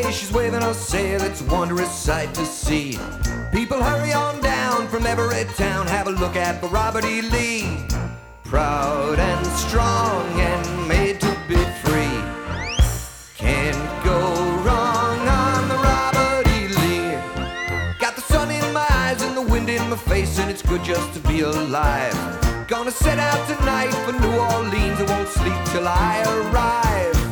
she's waving her sail, it's a wondrous sight to see. People hurry on down from every town, have a look at the Robert E. Lee. Proud and strong and made to be free. Can't go wrong on the Robert E. Lee. Got the sun in my eyes and the wind in my face, and it's good just to be alive. Gonna set out tonight for New Orleans, I won't sleep till I arrive.